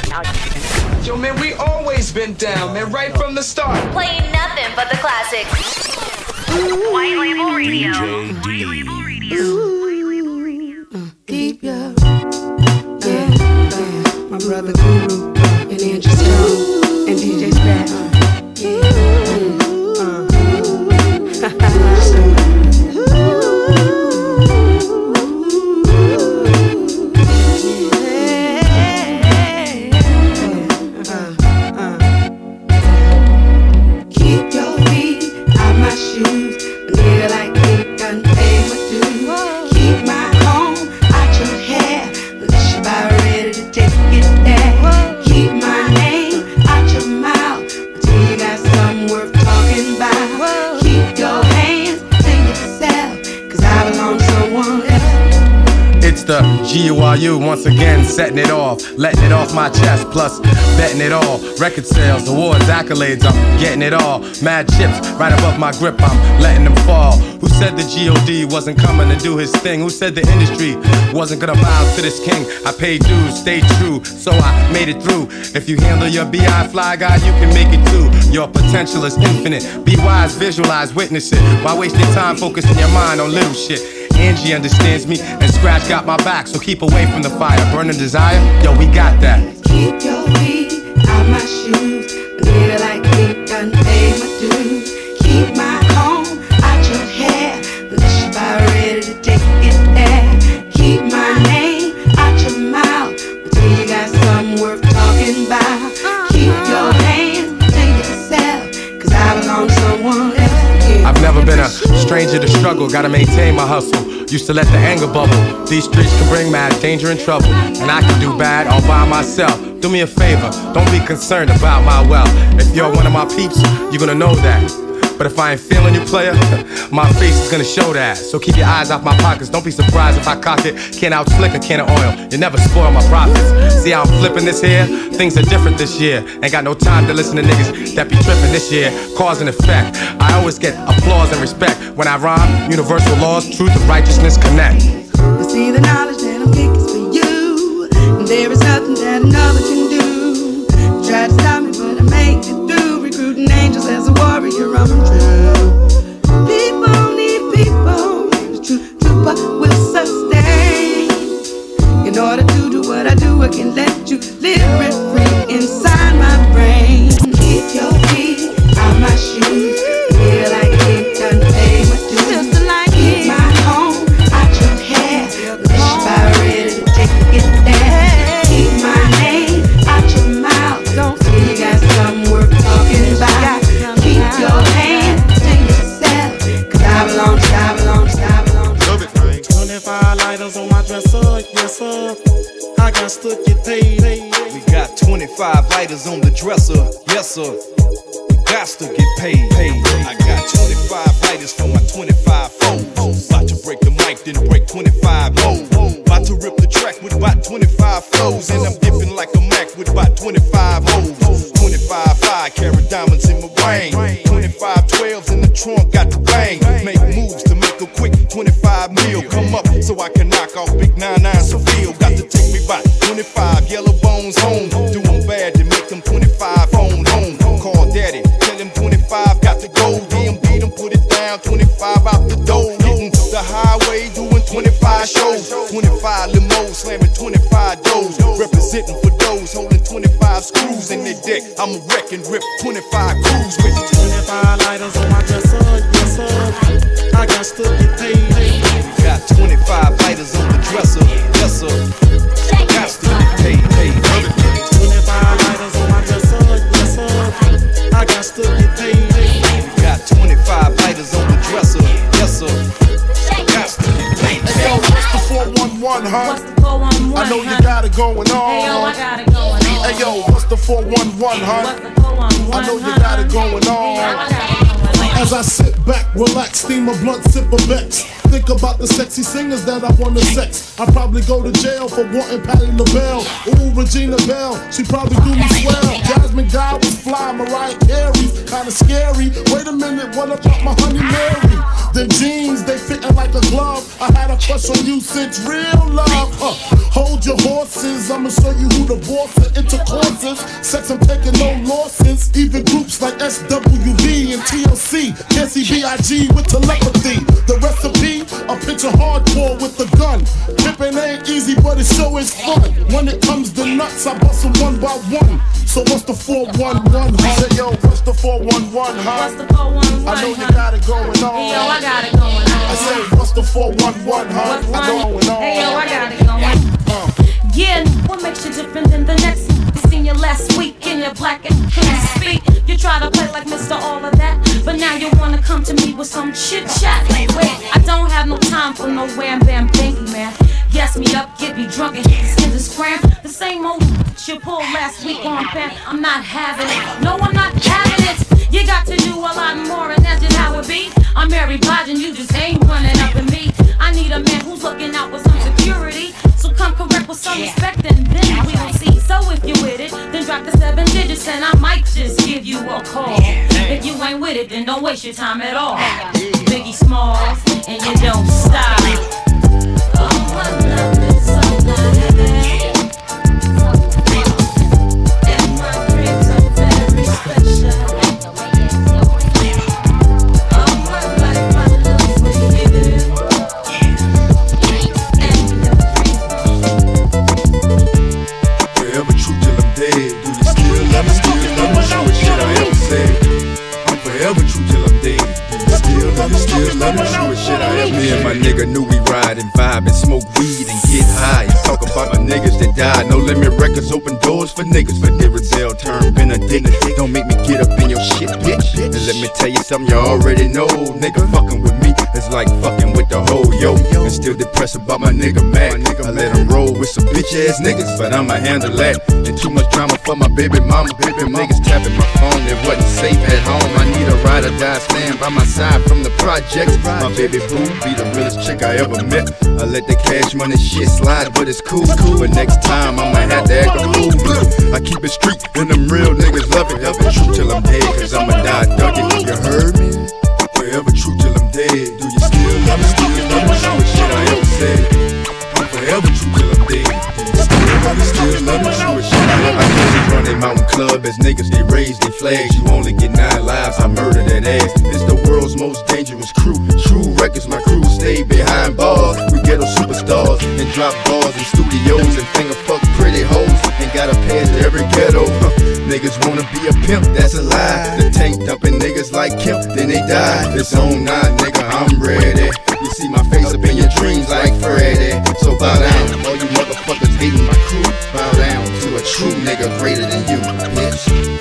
Yo, man, we always been down, man, right from the start. Playing nothing but the classics. White Label Radio. Keep your my brother Guru and Andrew Stone and DJ Scrap. Keep your feet out my shoes. A nigga like me done pay my dues. Keep my home out your hair. Unless you about ready to take it there. Keep my name out your mouth until you got something worth talking about. Keep your hands to yourself, 'cause I belong to someone else. It's the GURU once again, setting it off, letting it off my chest, plus betting it all. Record sales, awards, accolades, I'm getting it all. Mad chips right above my grip, I'm letting them fall. Who said the GOD wasn't coming to do his thing? Who said the industry wasn't gonna bow to this king? I paid dues, stayed true, so I made it through. If you handle your BI fly guy, you can make it too. Your potential is infinite. Be wise, visualize, witness it. Why waste your time focusing your mind on little shit? Angie understands me, and Scratch got my back, so keep away from the fire. Burning desire, yo, we got that. Keep your feet out my shoes. A nigga like me done pay my dues. Keep my home out your hair. Unless you about ready to take it there. Keep my name out your mouth until you got something worth talking about. Keep your hands to yourself, 'cause I belong to someone else. I've never been a stranger to struggle, gotta maintain my hustle. Used to let the anger bubble. These streets can bring mad danger and trouble, and I can do bad all by myself. Do me a favor, don't be concerned about my wealth. If you're one of my peeps, you're gonna know that. But if I ain't feeling you, player, my face is gonna show that. So keep your eyes off my pockets, don't be surprised if I cock it. Can't outslick a can of oil, you never spoil my profits. See how I'm flipping this here? Things are different this year. Ain't got no time to listen to niggas that be tripping this year. Cause and effect, I always get applause and respect. When I rhyme, universal laws, truth and righteousness connect. You see the knowledge that I'm kicking for you, and there is nothing that another can do. You tried to stop me, but I made it through. Recruiting angels as a warrior, I'm true. People need people, the truth will sustain. In order to do what I do, I can let you live rent free inside my brain. Keep your feet out my shoes. Feel like it done pay my dues. Keep my home out your hair. Unless you about ready to take it there. Keep my name out your mouth. Don't say you got something worth talking about. Keep your hands to yourself, 'cause I belong to, I belong to, I belong to. Love it, man. 25 lighters on my dresser, yes sir. I got to get paid. We got 25 lighters on the dresser, yes sir. Got to get paid. I got 25 lighters for my 25 foes. About to break the mic, then break 25 more. About to rip the track with about 25 flows. And I'm dipping like a Mac with about 25 hoes. 25 5-carat diamonds in my ring. 25 12s in the trunk, got the bang. Make moves to make a quick 25 mil. Come up so I can knock off big 99 Seville. Got to take me by 25 yellow bones home. Do them bad to make them 25 home. Call daddy, tell him 25 got to go. DMB them put it down, 25 out the door. Hitting the highway, doing 25 shows. 25 limos, slamming 25 doors. Representing for those holding 25 screws in their deck. I'm a wreck and rip 25 crews with 25 lighters on my dresser, yes sir. I got to get paid. We got 25 lighters on the dresser, yes sir. Got to get paid. 25 lighters on my dresser, yes sir. I got to get paid. We got 25 lighters on the dresser, yes sir. Got to get paid. Hey yo, what's the 411, huh? What's the 411? I know you got it going on. Hey yo, I got it going on. Hey yo, what's the 411, huh? What's the 411? I know you got it going on. Hey yo, I got it going on. As I sit back, relax, steam a blunt, sip a Bex. think about the sexy singers that I wanna sex. I'd probably go to jail for wanting Patti LaBelle. Ooh, Regina Belle, she probably do me swell. Jasmine Guy was fly, Mariah Carey's kinda scary. Wait a minute, what about my honey Mary? The jeans, they fitting like a glove. I had a crush on you since real love. Hold your horses, I'ma show you who the boss of intercourses. Sex, I'm taking no losses. Even groups like SWV and TLC can't see B.I.G. with telepathy. The recipe, a picture hardcore with the gun. Pippin' ain't easy, but it sure is fun. When it comes to nuts, I bust them one by one. So what's the 411, huh? Say, yo, what's the 411, huh? What's the 411, I know you got it going on. Hey, yo, I got it going on. I say, what's the 411, huh? What's I going on. Hey, yo, I got it going on. Yeah, what makes you different than the next? Seen you last week and you're black and couldn't speak. You try to play like Mr. All of that, but now you wanna come to me with some chit chat. Wait, I don't have no time for no wham bam thank you, man. Gas me up, get me drunk and hit the skin to scram. The same old you pulled last week on Pam. I'm not having it. No, I'm not having it. You got to do a lot more, and that's just how it be. I'm Mary Blige and you just ain't running up at me. I need a man who's looking out for some security. So come correct with some respect and then we will see. So if you with it, then drop the 7 digits and I might just give you a call. If you ain't with it, then don't waste your time at all. Biggie Smalls, and you don't stop. Oh, my love is so nice. And my dreams are very special. Oh, my life, my love for you. Forever true till I'm dead. Do you still love me? Still love me? Sure shit I ever said. I'm forever true till I'm dead. Do you still love me? Still love me? Sure shit I ever said. Me and my nigga knew we ride and vibe and smoke weed and get high and talk about my niggas that died. No Limit Records open doors for niggas. For Denzel turn Benedict. Don't make me get up in your shit, bitch. And let me tell you something you already know. Nigga fucking with me is like fucking with the whole yo. And still depressed about my nigga Mac. I let him roll with some bitch ass niggas, but I'ma handle that. And too much drama for my baby mama. Niggas tapping my phone, it wasn't safe at home. I need a ride or die, stand by my side from the projects. My baby boo be the realest chick I ever met. I let the cash money shit slide, but it's cool. But next time I'ma have to act a fool. I keep it street and them real niggas love it. True till I'm dead, cause I'ma die ducking. You heard me? Forever true till I'm dead. Do you still love me? Still love me? Sure shit I ever said. I'm forever true till I'm dead. Still love me, sure shit. I can't run a mountain club as niggas, they raise their flags. You only get 9 lives, I murder that ass. It's the world's most dangerous crew. True Records, my crew stay behind bars. We ghetto superstars and drop bars in studios and finger fuck pretty hoes. And got a pass to every ghetto. Niggas wanna be a pimp, that's a lie. The tank dumping niggas like Kemp, then they die. It's on 9, nigga, I'm ready. You see my face up in your dreams like Freddy. So bow down, all you motherfuckers hating my crew. Bow down to a true nigga greater than you, bitch.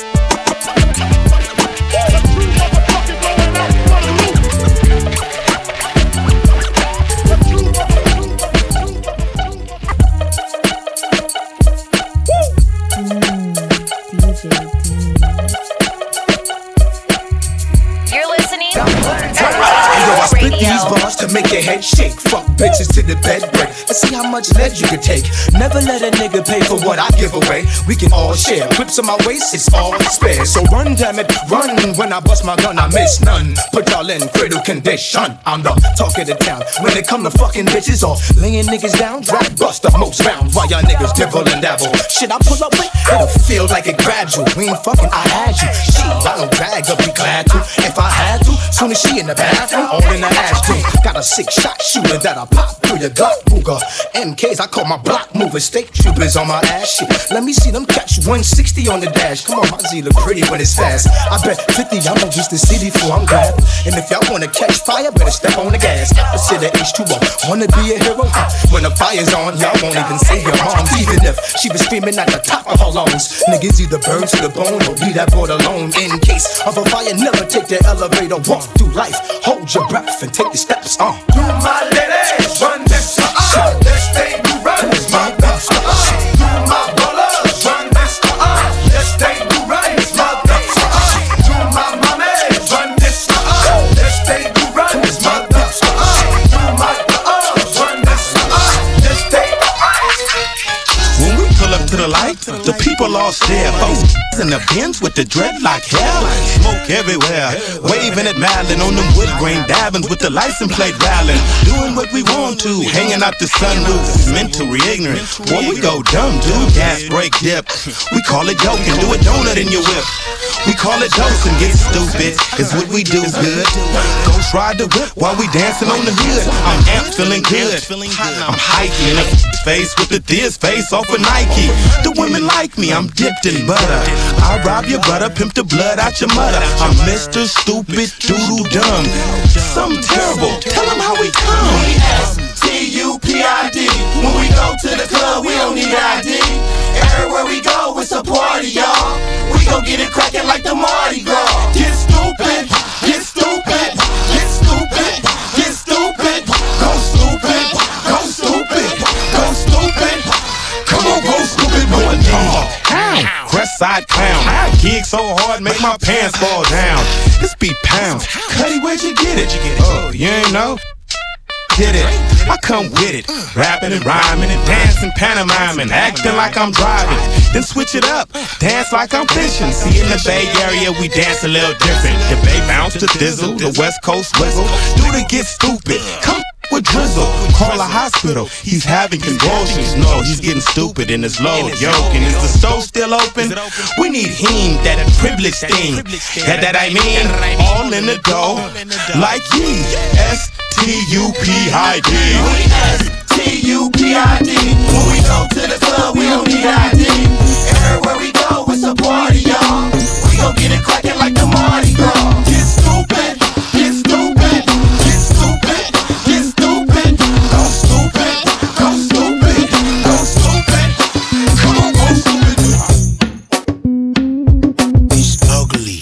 These bars to make your head shake. Fuck bitches to the bed break. Let's see how much lead you can take. Never let a nigga pay for what I give away. We can all share. Clips on my waist, it's all spare. So run, damn it, run. When I bust my gun, I miss none. Put y'all in cradle condition. I'm the talk of the town. When it come to fucking bitches or laying niggas down, drag bust the most rounds while y'all niggas dibble and dabble. Shit I pull up with, it'll feel like it grabbed you. We ain't fucking, I had you. Shit, I don't drag up, be glad to. If I had to, soon as she in the bathroom, all in the ass too. Got a 6-shot shooter that I pop through your Glock Booger. MKs, I call my block movers. State troopers on my ass shit. Let me see them catch 160 on the dash. Come on, my Z look pretty when it's fast. I bet 50, I'm gonna use the city before I'm grabbed. And if y'all wanna catch fire, better step on the gas. Opposite of H2O, wanna be a hero? When the fire's on, y'all won't even save your moms. Even if she was screaming at the top of her lungs. Niggas either burn to the bone or leave that board alone. In case of a fire, never take the elevator. Walk through life, hold your breath and take the steps. Do my ladies run this? Let's stay who run this. My best. Do my ballers run this? Let's stay who run this. My best. Do my mommies run this? Let's stay who run this. My best. Do my to the light, the people all stare. Folks in the bins with the dreadlock hair. Smoke everywhere, waving at Malin on them wood grain diamonds with the license plate rattling. Doing what we want to, hanging out the sunroof. Mentally ignorant, boy, we go dumb, dude. Gas break dip, we call it joking. Do a donut in your whip. We call it dose and get stupid. It's what we do good. Ghost ride the whip while we dancing on the hood. I'm amped, feeling good. I'm hiking in a face with the Diz face off of Nike. The women like me, I'm dipped in butter. I rob your brother, pimp the blood out your mother. I'm Mr. Stupid Doodle Dumb. Something terrible, tell them how we come. S-T-U-P-I-D. When we go to the club, we don't need ID. Everywhere we go, it's a party, y'all. We gon' get it crackin' like the Mardi Gras. Get stupid, get stupid, get stupid, get stupid. Go stupid, go stupid, go stupid. Come on, go stupid, going down. Crest-side clown. Gig so hard, make my pants fall down. This be pounds. Cuddy, where'd you get it? Oh, you ain't know? Did it, I come with it, rapping and rhyming and dancing, pantomiming, acting like I'm driving, then switch it up, dance like I'm fishing. See, in the Bay Area we dance a little different. The Bay bounce to dizzle, the West Coast whistle, do to get stupid, come with drizzle, call a hospital, he's having convulsions. No, he's getting stupid in his load, yoking. Is the stove still open? We need him, that privilege thing, that I mean, all in the dough, like ye, S-T-U-P-I-D. S-T-U-P-I-D. When we go to the club, we don't need ID. Everywhere we go, it's a party, y'all. We gon' get it crackin' like the Mardi Gras. Get stupid, get stupid, get stupid, get stupid. Go stupid, go stupid, go stupid. Come on, go stupid. It's ugly.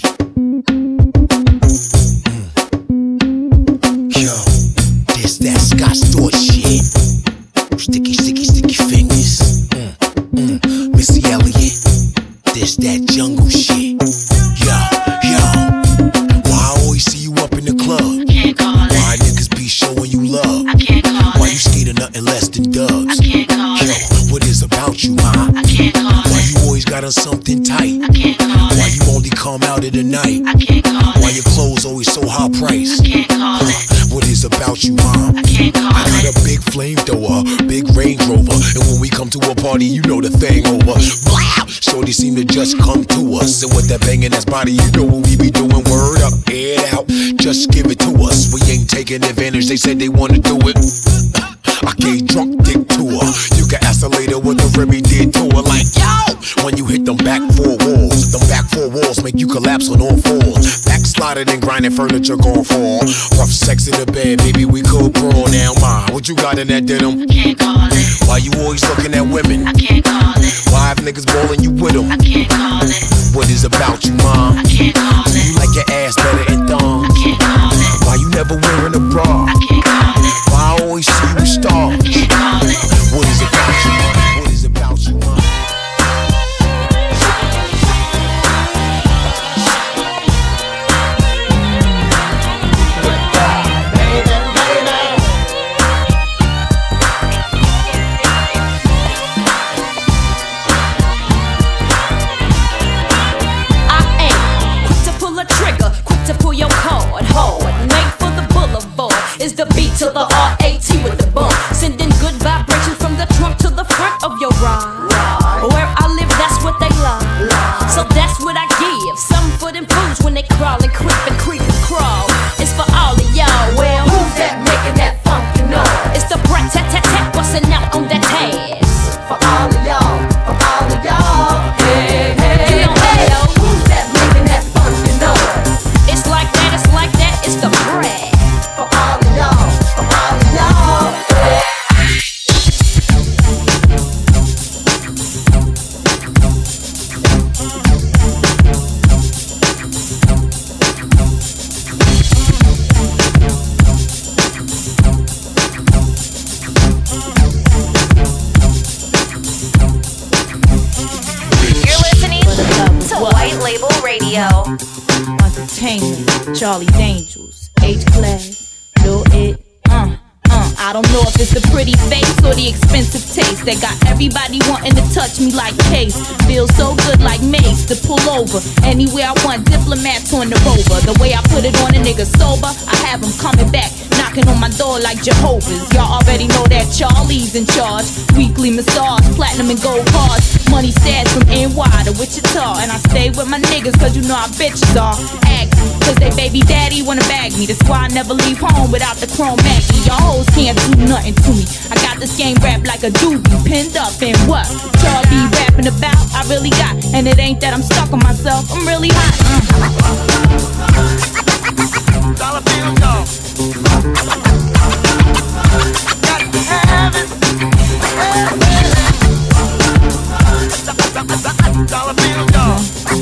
Yo, this that Scott Storch shit. Sticky, sticky, sticky fingers. Missy Elliott. This that jungle shit. Yo, yo. Why I always see you up in the club? Can't call it. Why niggas be showing you love? I can't call it. Why you skating nothing less than dubs? I can't call it. Yo, what is about you, ma? I can't call it. Why you always got on something tight? I can't call it. Why you only come out at the night? I can't call it. Why your clothes always so high priced? I can't call it. What is about you, mom? I can't call it. I got a big flamethrower, big Range Rover, and when we come to a party, you know the thing over. Wow! Shorty seem to just come to us, and with that banging ass body, you know what we be doing. Word up, head out, just give it to us. We ain't taking advantage. They said they wanna do it. I gave drunk dick to her. You can ask her later what the Remy did to her. Like, yo! When you hit them back four walls make you collapse on all fours. Backsliding and grinding furniture gon' fall. Rough sex in the bed, baby, we could brawl. Now, ma, what you got in that denim? I can't call it. Why you always looking at women? I can't call it. Why have niggas ballin' you with them? I can't call it. What is about you, ma? I can't call it. Do you like your ass better in thongs? I can't call it. Why you never wearing a bra? I can't call it. Why I always see you with stars? I can't call it. What is about you, ma? What is about you, ma? Is the beat to the R-A-T with the bump, sending good vibrations from the trunk to the front of your ride. Where I live, that's what they love. So that's what I give. Some for them fools when they crawl and creep and creep and crawl. It's for all of y'all. Well, who's that making that funky noise? It's the brat tat tat tat busting out on that ass. For all of y'all, for all of y'all. Hey, hey, hey, who's that making that funky noise? It's like that, it's the brat. For all of y'all, for all of y'all. You're listening to White Label Radio. Entertainment, Charlie Dangels, H-Class, Lil It, I I don't know if it's the pretty face or the expensive taste that got everybody wanting to touch me like Case. Feels so good like Mace to pull over anywhere I want. Diplomats on the Rover. The way I put it on a nigga sober, I have him coming back, knocking on my door like Jehovah's. Y'all already know that Charlie's in charge. Weekly massage, platinum and gold cards. Money stats from NY to Wichita. And I stay with my niggas cause you know how bitches are. Act cause they baby daddy wanna bag me. That's why I never leave home without the chrome Maggie. Y'all hoes can't do nothing to me. I got this game wrapped like a doobie, pinned up in what Charlie rapping about, I really got. And it ain't that I'm stuck on myself, I'm really hot. Dollar bill dog. Got to have it. Dollar bill dog.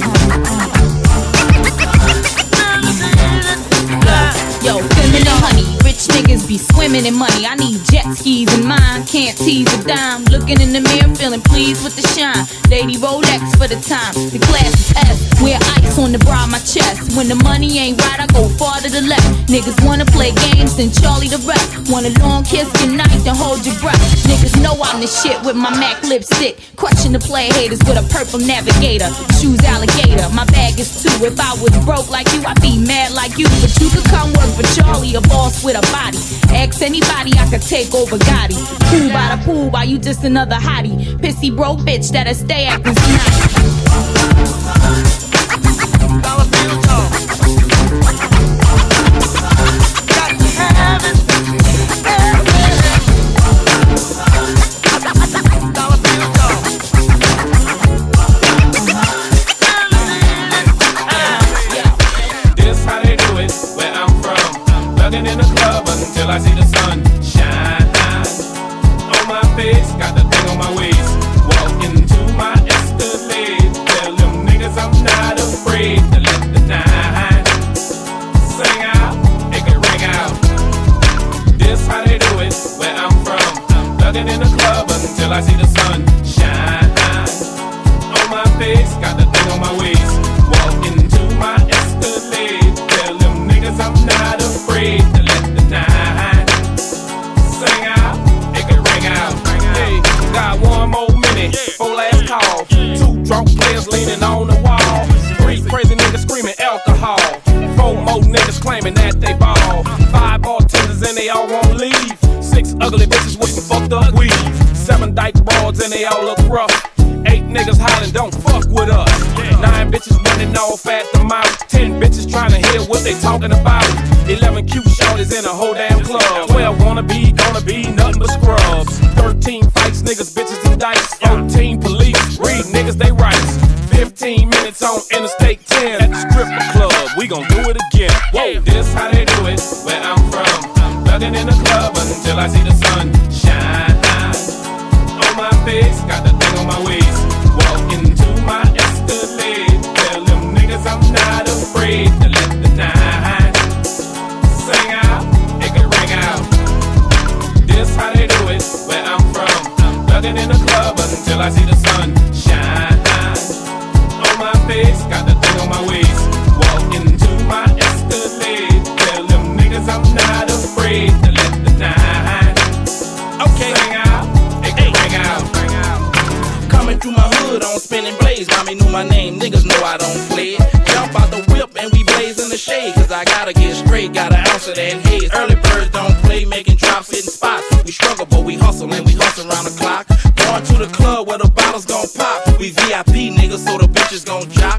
Yo, feminine honey, rich niggas be swimming in money. I need jet skis in mine, can't tease a dime. Looking in the mirror, feeling pleased with the shine. Lady Rolex for the time, the class is S. Wear ice on the bra of my chest. When the money ain't right, I go far to the left. Niggas wanna play games, then Charlie the rep. Want a long kiss goodnight, then hold your breath. Niggas know I'm the shit with my MAC lipstick. Crushing the play haters with a purple navigator. Shoes alligator, my bag is 2. If I was broke like you, I'd be mad like you. But you could come work for Charlie, a boss with a body. Ask anybody, I could take over Gotti. Cool by the pool, while you just another hottie. Pissy broke bitch that'll stay acting snotty. Dollar bill dog. Got to have it. Dollar bill dog. This how they do it, where I'm from. Thugging in the club until I see the sun shine on my face. Got the thing on my waist. Walk into my Escalade. Tell them niggas I'm not afraid to let the night sing out, it can ring out. This how they do it, where I'm from. Thugging in the club until I see the sun shine on my face. Got the thing on my waist. Walk into my Escalade. Tell them niggas I'm not afraid to let the night sing out, it can ring out. Hey, got one more minute, 4 last call. 2 drunk players leaning on the wall. 3 crazy niggas screaming alcohol. 4 more niggas claiming that they ball. 5 bartenders and they all won't leave. 6 ugly bitches with some fucked up weave. 7 dyke broads and they all look rough. 8 niggas hollering, don't fuck with us. 9 bitches running off at the mouth. 10 bitches trying to hear what they talking about. 11 cute shorties in a whole damn club. 12 gonna be nothing but scrubs. 13 fights, niggas, bitches and dice. 14 police, read niggas they rights. 15 minutes on Interstate 10 at the stripper club. We gon' do it again. Whoa, this how they do it, where I'm from. I'm thugging in the club until I see the sun shine on my face. Got the thing on my waist. Walk into my Escalade. Tell them niggas I'm not afraid to let the night sing out, it can ring out. This how they do it, where I'm from. I'm thugging in the club until I see the sun shine on my face. Got the thing on my waist. Walk into my Escalade. Tell them niggas I'm not afraid to let the night sing out, it can ring out. Coming through my hood on spinning blades. Mommy knew my name, niggas know I don't play it. Jump out the whip and we blaze in the shade. Cause I gotta get straight, got an ounce of that haze. Early birds don't play, making drops, hitting spots. We struggle but we hustle and we hustle around the clock. Going to the club where the bottles gon' pop. We VIP niggas so the bitches gon' jock.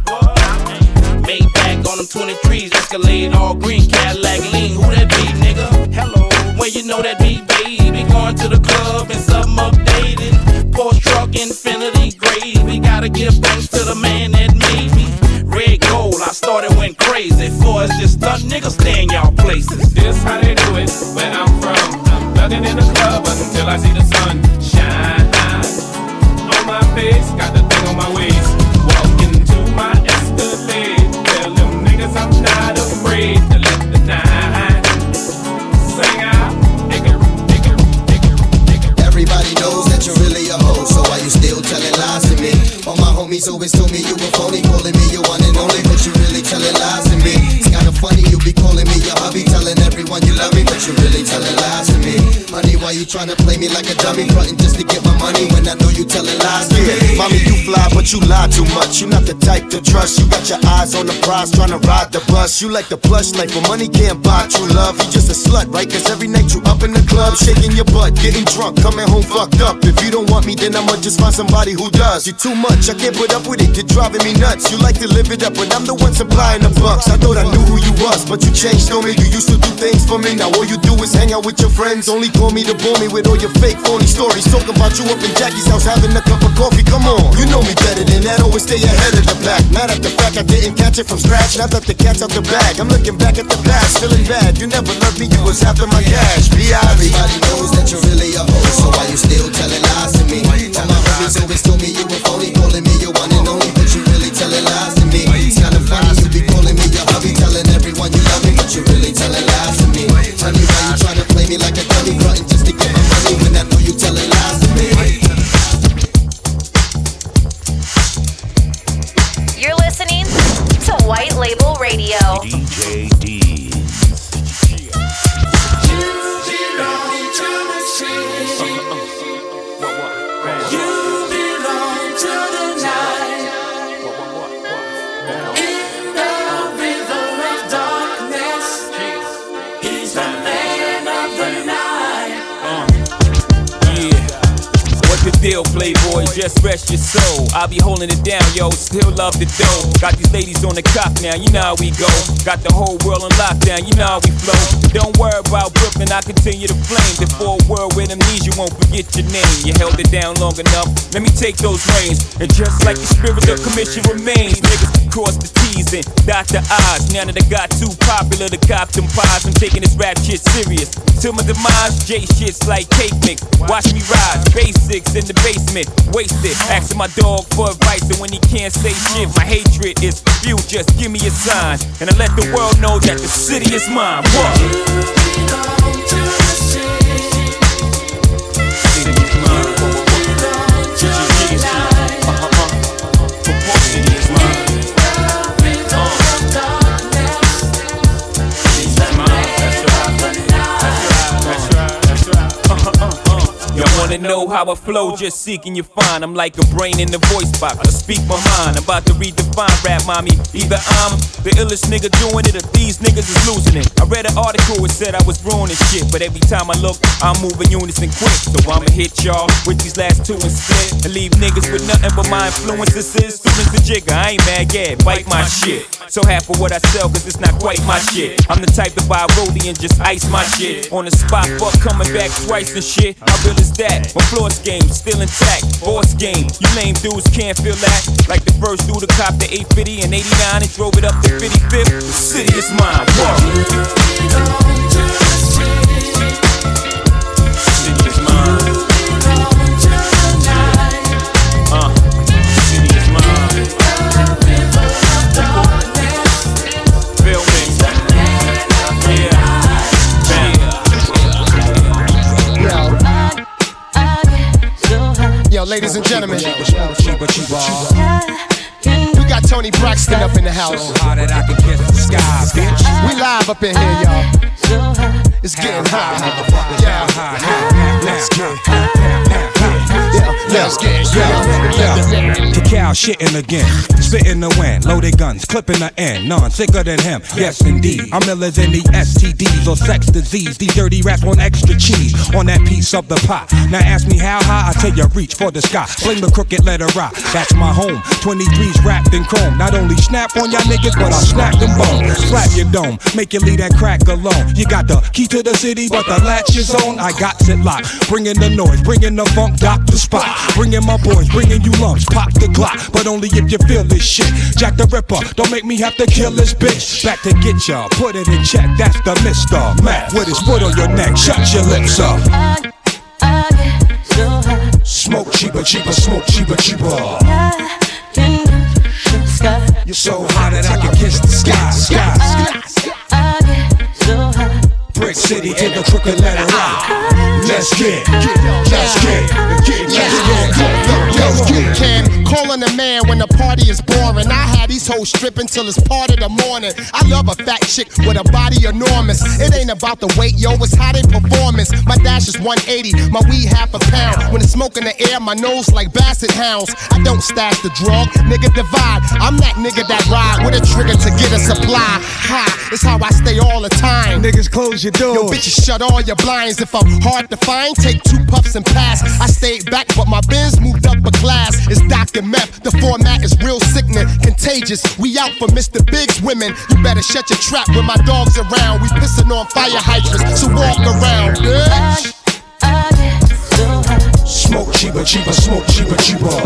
Made back on them 23s, Escalade, all green, Cadillac lean. Who that be, nigga? Hello, well you know that be, baby. Going to the club and something updated. Porsche truck, Infinity gray. We gotta give thanks to the man that made me. Red gold, I started went crazy. For us just stunt niggas, stay in y'all places. This how they do it, where I'm from. I'm thugging in the club until I see the sun shine on my face. Got the thing on my waist. Walk into my Escalade. Tell them niggas I'm not afraid to let the night sing out. Everybody knows that you're really a hoe, so why you still telling lies to me? All my homies always told me you were phony, calling me your one and only, but you really telling lies to me. It's kinda funny you be calling me your hubby, telling everyone you love me, but you really telling lies to me. Honey, why you tryna play me like a dummy? Frontin' just to get my money when I know you telling lies to me. Mommy, you fly, but you lie too much. You not the type to trust. You got your eyes on the prize, tryna ride the bus. You like the plush life, but money can't buy true love. You just a slut, right? Cause every night you up in the club, shaking your butt, getting drunk, coming home fucked up. If you don't want me, then I'ma just find somebody who does. You're too much, I can't put up with it. You're driving me nuts. You like to live it up, but I'm the one supplying the bucks. I thought I knew who you was, but you changed on me. You used to do things for me, now all you do is hang out with your friends. Only call me to bore me with all your fake phony stories. Talking about you up in Jackie's house having a cup of coffee. Come on, you know me better than that. Always stay ahead of the pack. Mad at the fact I didn't catch it from scratch. Now that the cat's out the bag, I'm looking back at the past, feeling bad. You never loved me, you was after my cash. Everybody knows that you're really a hoe, so why you still telling lies to me? All my homies always told me you were phony, calling me your one and only, but you really telling lies to me. It's kinda funny, you be calling me your hubby, telling everyone you love me, but you really telling lies to me. Honey, why you tryna play me like a dummy, frontin' just to get my money when I know you telling lies to me? You're listening to White Label Radio. DJ D. Deal, playboy, just rest your soul. I'll be holding it down, yo, still love the dough. Got these ladies on the cop now, you know how we go. Got the whole world on lockdown, you know how we flow. Don't worry about Brooklyn, I continue to flame. Before a world with amnesia, won't forget your name. You held it down long enough, let me take those reins. And just like the spirit of commission remains, niggas cross the T's and dot the I's. Now that I got too popular to cop them pies, I'm taking this rap shit serious. Till my demise, J shit's like cake mix. Watch me rise, basics in the basement, wasted. Asking my dog for advice, and when he can't say shit, my hatred is few. Just give me a sign, and I let the world know that the city is mine. What? Wanna know how I flow, just seeking you find. I'm like a brain in the voice box, I speak my mind. I'm about to redefine rap, mommy. Either I'm the illest nigga doing it, or these niggas is losing it. I read an article, it said I was ruining shit, but every time I look, I'm moving unison quick. So I'ma hit y'all with these last two and split, and leave niggas with nothing but my influences. Students the jigger, I ain't mad, yeah, bite my shit. So half of what I sell, cause it's not quite my shit. I'm the type to buy rollie and just ice my shit. On the spot, fuck coming back twice and shit. How real is that? My floor's game, still intact. Boss game, you lame dudes can't feel that. Like the first dude to cop the 850 and 89 and drove it up to 55th. The city is mine. Whoa. City is mine. City is mine. Feel me? Yo, ladies and gentlemen, we got Tony Braxton up in the house. We live up in here, y'all. It's getting hot. Yeah, let's get Cacao shitting again, spitting the wind, loaded guns, clipping the end, none sicker than him. Yes, indeed, I'm iller than the STDs or sex disease. These dirty rats want extra cheese on that piece of the pie. Now ask me how high, I tell you reach for the sky. Fling the crooked letter rock, that's my home. 23's wrapped in chrome. Not only snap on y'all niggas, but I'll snap them bones. Slap your dome, make you leave that crack alone. You got the key to the city, but the latch is on. I got it locked, bringing the noise, bringing the funk, Dr. Spot. Bringing my boys, bringing you lumps, pop the Glock, but only if you feel this shit. Jack the Ripper, don't make me have to kill this bitch. Back to get ya, put it in check, that's the Mr. Mac with his foot on your neck, shut your lips up. I get so high. Smoke cheaper, cheaper, smoke cheaper, cheaper. I can touch the sky. You're so high that I can kiss the sky, sky. I get so high. Brick Brick City to the crooked letter I. Let's get. Can calling a man when the party is boring. I had these hoes stripping till it's part of the morning. I love a fat chick with a body enormous. It ain't about the weight, yo, it's how they performance. My dash is 180, my weed half a pound. When it's smoke in the air, my nose like basset hounds. I don't stash the drug, nigga divide. I'm that nigga that ride with a trigger to get a supply. Ha, it's how I stay all the time. Niggas close your doors. Yo, bitches shut all your blinds. If I'm hard to find, take 2 puffs and pass. I stayed back, but my Benz moved up a class. It's Dr. Meth, the format is real sickening, contagious. We out for Mr. Big's women. You better shut your trap when my dog's around. We pissing on fire hydrants, so walk around, bitch. Smoke cheaper, smoke cheaper.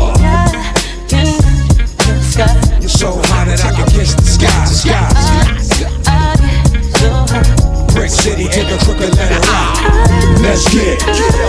You're so high that I can kiss the sky. Brick City to the crooked letter I. Let's get.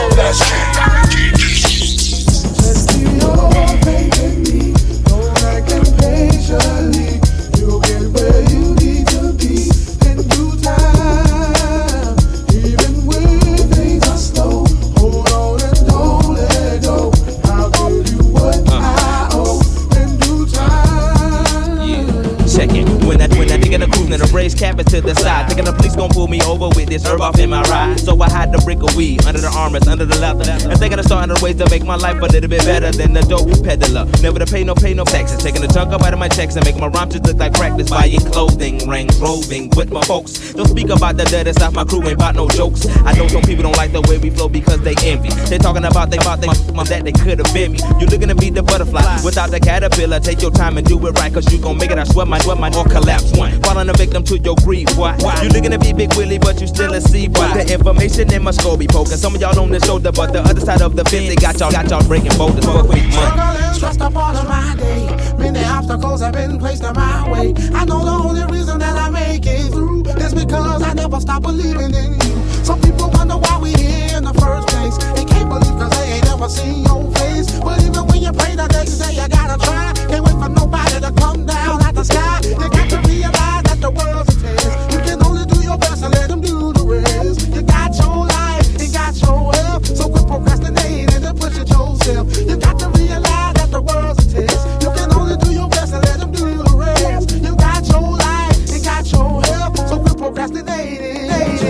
Just you know, baby, don't act impatiently. You'll get where you need to be in due time. Even when things are slow, hold on and don't let go. I'll give you what I owe in due time. Yeah. Check it. When that nigga the cruising, the race cap it to the side. Thinking the police gon' pull me over with this herb off in my ride. So I hide the brick of weed under the armrest, under the leather. And thinking of starting the ways to make my life a little bit better than the dope peddler. Never to pay no taxes. Taking the chunk up out of my checks and making my rhymes just look like practice. Buying clothing, rings, roving with my folks. Don't speak about the dead stuff, my crew ain't about no jokes. I know some people don't like the way we flow because they envy. They talking about they that they could have been me. You looking to be the butterfly without the caterpillar. Take your time and do it right, cause you gon' make it. I swear my or collapse one. Falling a victim to your greed, boy. You looking to be Big Willie, but you still a C, boy. The information in my skull be poking. Some of y'all on the shoulder, but the other side of the fence, they got y'all breaking boulders. Fuck with money. Struggling, stressed up all of my day. Many obstacles have been placed in my way. I know the only reason that I make it through is because I never stop believing in you. Some people wonder why we here in the first place. They can't believe cause they ain't never seen your face. But even when you pray the next day, you gotta try. Can't wait for nobody to come down out the sky. You got to realize that the world's a test. You can only do your best and let them do the rest. You got your life, you got your health. So quit procrastinating and push it yourself. You got to realize that the world's a test. You can only do your best and let them do the rest. You got your life, you got your health. So quit procrastinating.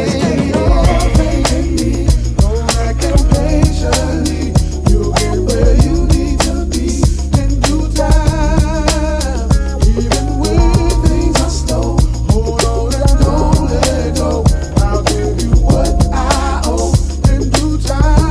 Don't act impatiently. You'll get where you need to be in due time. Even when things are slow, hold on and don't let go. I'll give you what I owe in due time.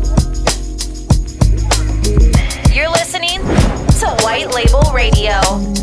You're listening to White Label Radio.